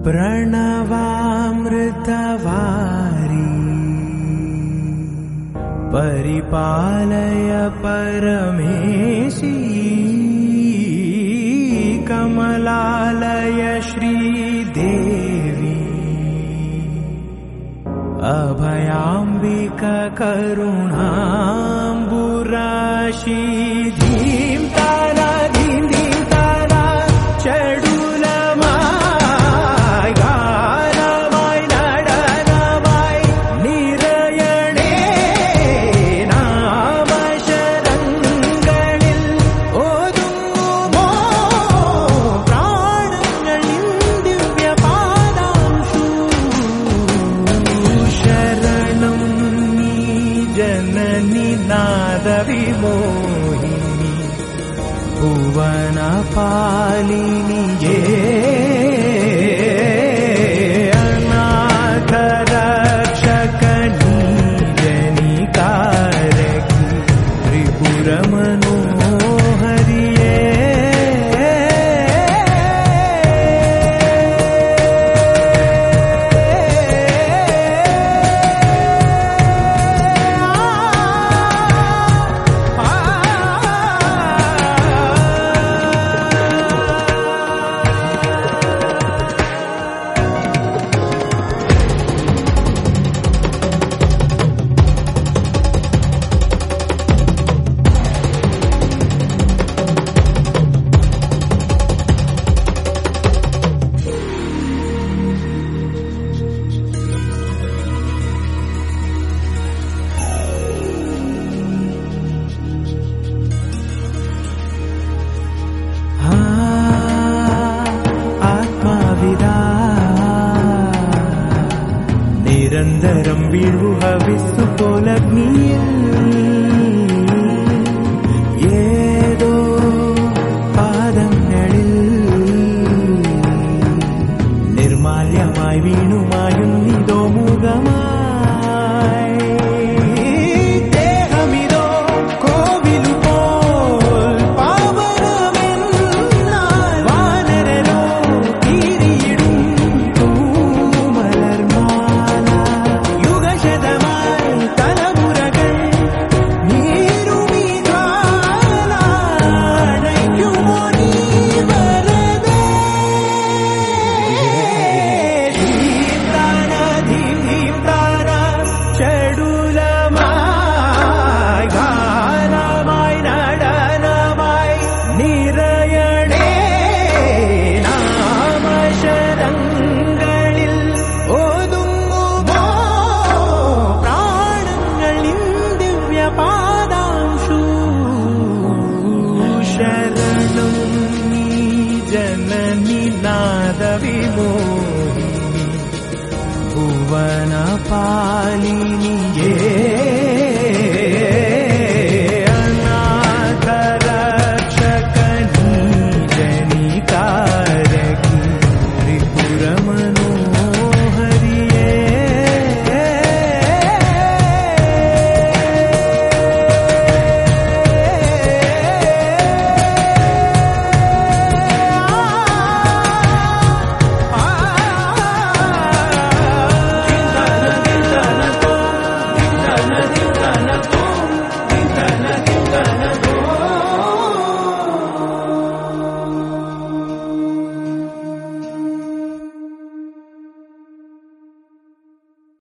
प्रणवामृतवारी परिपालय परमेशी कमलालय श्रीदेवी अभयाम्बिका करुणाम्बुराशी धीं तारा धीं धीं तारा चडुलमाय गानमाय നടനമാय നിറയണേ നാമശരങ്ങളിൽ ഓതുമോ പ്രാണങ്ങളിൽ ദിവ്യപാദാംശു ശരണം നീ ജനനി നാദവിമോഹിനി ഭുവന പാലിനിയേ അനാഥ രക്ഷകനീ ജനികാരകി ത്രിപുര മനോഹരിയേ നിരന്തരം വീഴുഹവിസ്സു പോലഗ്നിയിൽ ഏതോ പാദങ്ങളിൽ നിർമാല്യമായി വീണുമായുന്നിതോ മുഖമായി ദേഹമിതോ കോവിലുപോൽ പാവനമെന്നാൽ വാനരരോ തീരിയിടും തൂമലർമാല യുഗശതമായി തലമുറകൾ നീരുമീ ജ്വാല അണയ്ക്കുമോ നീ വരവേ ധീംതാന ധീംതാന ചടുലമായി ഗാനമായി നടനമായി നിറയണേ നാമശരങ്ങളിൽ ഓതുങ്ങുമോ പ്രാണങ്ങളിൽ ദിവ്യപാദാംശു ശരണം നീ ജനനി നാദവിമോഹിനി ഭുവന പാലിനിയേ